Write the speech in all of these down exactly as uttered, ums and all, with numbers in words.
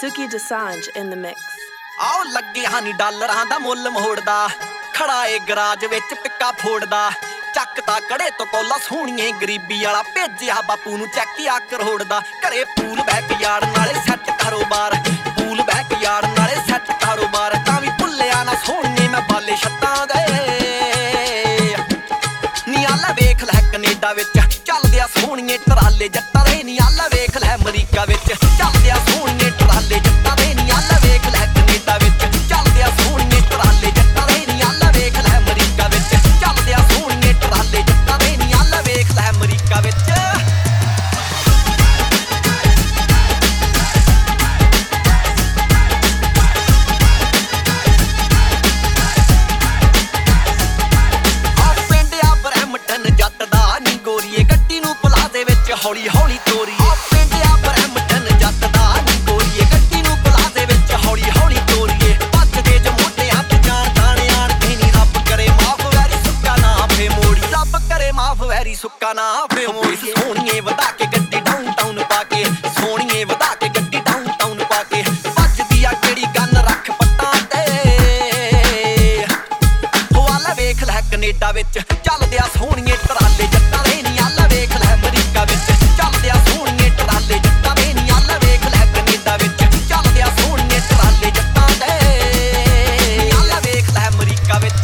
Suki Dosanjh in the mix. ਆਓ ਲੱਗੇ ਹਾਨੀ ਡਾਲਰਾਂ ਦਾ ਮੁੱਲ ਮੋੜਦਾ ਖੜਾ ਏ ਗਰਾਜ ਵਿੱਚ ਪਿੱਕਾ ਫੋੜਦਾ ਚੱਕਦਾ ਕੜੇ ਤੋਂ ਕੋਲਾ ਸੋਹਣੀਏ ਗਰੀਬੀ ਵਾਲਾ ਭੇਜਿਆ ਬਾਪੂ ਨੂੰ ਚੈੱਕ ਆ ਕਰੋੜਦਾ ਘਰੇ ਪੂਲ ਬੈਕ ਯਾਰ ਨਾਲੇ ਸੈੱਟ ਕਾਰੋਬਾਰ ਪੂਲ ਬੈਕ ਯਾਰ ਨਾਲੇ ਸੈੱਟ ਕਾਰੋਬਾਰ ਤਾਂ ਵੀ ਭੁੱਲਿਆ ਨਾ ਸੋਹਣੀਏ ਮੈਂ ਬਾਲੇ ਛੱਤਾਂ ਦੇ ਨੀ ਆਲਾ ਵੇਖ ਲੈ ਕੈਨੇਡਾ ਵਿੱਚ ਚੱਲਦੇ ਆ ਸੋਹਣੀਏ ਟਰਾਲੇ ਜੱਟਾਂ ਦੇ ਨੀ ਆਲਾ ਵੇਖ ਲੈ ਅਮਰੀਕਾ ਵਿੱਚ ਚੱਲਦੇ ਆ ਸੋਹਣੀਏ ਟਰਾਲੇ ਜੱਟਾਂ ਦੇ ਨੀ ਆਲਾ ਵੇਖ ਲੈ ਕੈਨੇਡਾ ਵਿੱਚ ਚੱਲਦੇ ਆ ਸੋਹਣੀਏ ਟਰਾਲੇ ਜੱਟਾਂ ਦੇ ਨੀ ਆਲਾ ਵੇਖ ਲੈ ਅਮਰੀਕਾ ਵਿੱਚ ਚੱਲਦੇ ਆ ਸੋਹਣੀਏ ਟਰਾਲੇ ਜੱਟਾਂ ਦੇ ਨੀ ਆਲਾ ਵੇਖ ਲੈ ਅਮਰੀਕਾ ਵਿੱਚ ਹੌਲੀ ਹੌਲੀ ਤੋਰੀ ਪਿੰਡਿਆ ਬ੍ਰਹਮਟਨ ਜੱਟ ਦਾ ਨੀ ਗੋਰੀਏ ਗੱਡੀ ਨੂੰ ਪਲਾਜ਼ੇ ਵਿੱਚ ਹੌਲੀ ਹੌਲੀ ਤੋਰੀਏ ਭੱਜਦੇ ਜ ਮੋਢਿਆਂ ਤੇ ਜਾਣ ਦਾਣੇ ਆਣ ਤੇ ਨੀ ਰੱਬ ਕਰੇ ਮਾਫ ਵੈਰੀ ਸੁੱਕਾ ਨਾ ਫੇ ਮੋੜੀ ਰੱਬ ਕਰੇ ਮਾਫ ਵੈਰੀ ਸੁੱਕਾ ਨਾ ਫੇ ਮੋੜੀ ਸੋਹਣੀਏ ਵਧਾ ਕੇ ਗੱਡੀ ਡਾਊਨ ਟਾਊਨ ਪਾ ਕੇ ਸੋਹਣੀਏ ਵਧਾ ਕੇ ਗੱਡੀ ਡਾਊਨ ਟਾਊਨ ਪਾ ਕੇ ਭੱਜਦੀ ਆ ਕਿਹੜੀ ਗੰਨ ਰੱਖ ਪੱਟਾਂ ਤੇ ਹੋ ਆਲਾ ਵੇਖ ਲੈ ਕੈਨੇਡਾ ਵਿੱਚ ਚੱਲਦੇ ਆ ਸੋਹਣੀਏ ਟਰਾਲੇ ਜੱਟਾਂ ਦੇ ਨੀ ਆਲਾ ਵੇਖ ਲੈ ਅਮਰੀਕਾ ਵਿੱਚ ਚੱਲਦੇ ਆ ਸੋਹਣੀਏ ਟਰਾਲੇ ਜੱਟਾਂ ਦੇ ਨੀ ਆਲਾ ਵੇਖ ਲੈ ਕੈਨੇਡਾ ਵਿੱਚ ਚੱਲਦੇ ਆ ਸੋਹਣੀਏ ਟਰਾਲੇ ਜੱਟਾਂ ਦੇ ਨੀ ਆਲਾ ਵੇਖ ਲੈ ਅਮਰੀਕਾ ਵਿੱਚ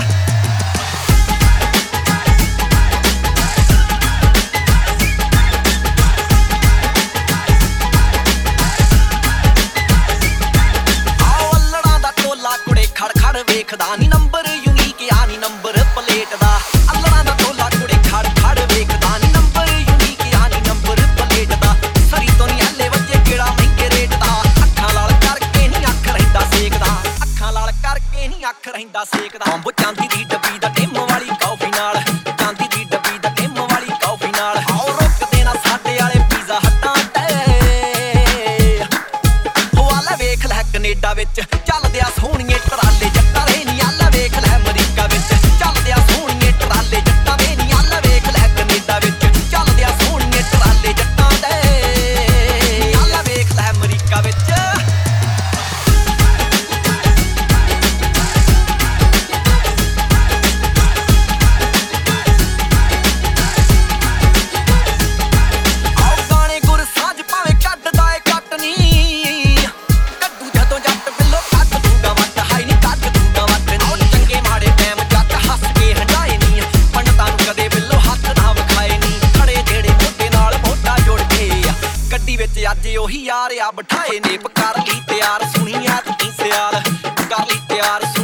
ਆਓ ਅੱਲੜਾਂ ਦਾ ਟੋਲਾ ਕੁੜੇ ਖੜ ਖੜ ਵੇਖਦਾ ਨੀ ਨੰਬਰ ਯੂਨੀਕ ਆ ਨੀ ਨੰਬਰ ਪਲੇਟ ਦਾ ਅੱਲੜਾਂ ਦਾ ਟੋਲਾ ਕੁੜੇ ਖੜ ਖੜ ਵੇਖਦਾ ਨੀ ਨੰਬਰ ਯੂਨੀਕ ਆ ਨੀ ਨੰਬਰ ਪਲੇਟ ਦਾ ਸਰੀ ਤੋਂ ਨੀ ਹੱਲੇ ਵੱਜੇ ਕਿਹੜਾ ਮਹਿੰਗੇ ਰੇਟ ਦਾ ਅੱਖਾਂ ਲਾਲ ਕਰਕੇ ਨੀ ਅੱਖ ਰਹਿੰਦਾ ਸੇਕਦਾ ਅੱਖਾਂ ਲਾਲ ਕਰਕੇ ਨੀ ਅੱਖ ਰਹਿੰਦਾ ਸੇਕਦਾ ਅੰਬ ਚਾਂਦੀ ਦੀ ਡੱਬੀ ਦਾ ਟਿਮ ਵਾਲੀ ਕਾਫੀ ਨਾਲ ਚਾਂਦੀ ਦੀ ਡੱਬੀ ਦਾ ਟਿਮ ਵਾਲੀ ਕਾਫੀ ਨਾਲ ਆਓ ਰੁਕਦੇ ਨਾ ਸਾਡੇ ਵਾਲੇ ਪੀਜ਼ਾ ਹੱਟਾਂ ਤੇ ਹੋ ਆਲਾ ਵੇਖ ਲੈ ਕੈਨੇਡਾ ਵਿੱਚ ਚੱਲਦੇ ਆ ਸੋਹਣੀਏ ਟਰਾਲੇ ਜੱਟਾਂ ਦੇ ਨੀ ਆਲਾ ਵੇਖ ਲੈ ਅਮਰੀਕਾ ਵਿੱਚ ਚੱਲਦੇ ਆ ਸੋਹਣੀਏ ਟਰਾਲੇ ਜੱਟਾਂ ਦੇ ਨੀ ਆਲਾ ਵੇਖ ਲੈ ਕੈਨੇਡਾ ਵਿੱਚ ਚੱਲਦੇ ਆ ਸੋਹਣੀਏ ਟਰਾਲੇ ਜੱਟਾਂ ਦੇ ਨੀ ਆਲਾ ਵੇਖ ਲੈ ਅਮਰੀਕਾ ਵਿੱਚ ਆਓ ਗਾਣੇ ਗੁਰ ਸਾਂਝ ਭਾਵੇਂ ਕੱਢਦਾ ਏ ਕੱਟ ਨੀ ਕੱਢੂ ਜਦੋਂ ਜੱਟ ਬਿੱਲੋ ਕੱਢ ਦੂੰਗਾ ਵੱਟ ਹਾਈ ਨੀ ਕੱਢ ਦੂੰਗਾ ਵੱਟ ਨੀ ਚੰਗੇ ਮਾੜੇ ਟਾਈਮ ਜੱਟ ਹੱਸ ਕੇ ਹੰਡਾਏ ਨੀ ਪੰਡਤਾਂ ਨੂੰ ਕਦੇ ਬਿੱਲੋ ਹੱਥ ਨਾ ਵਿਖਾਏ ਨੀ ਖੜੇ ਜਿਹੜੇ ਮੋਢੇ ਨਾਲ ਮੋਢਾ ਜੋੜ ਕੇ ਗੱਡੀ ਵਿੱਚ ਅੱਜ ਉਹੀ ਯਾਰ ਆ ਬਿਠਾਏ ਨੇ ਕਰ ਲਈ ਤਿਆਰ ਸੁਣੀਆਂ ਤੂੰ ਸਿਆਲ ਕਰ ਲਈ ਤਿਆਰ